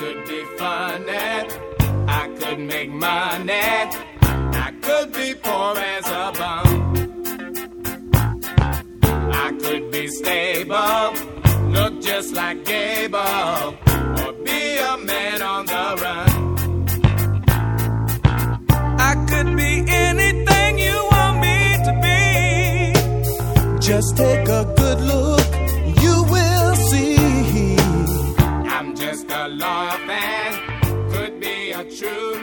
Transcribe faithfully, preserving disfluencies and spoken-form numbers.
could be funny, I could make money, I could be poor as a bum. I could be stable, look just like Gable, or be a man on the run. I could be anything you want me to be. Just take a good look, you will see. I'm just a lawyer fan, could be a true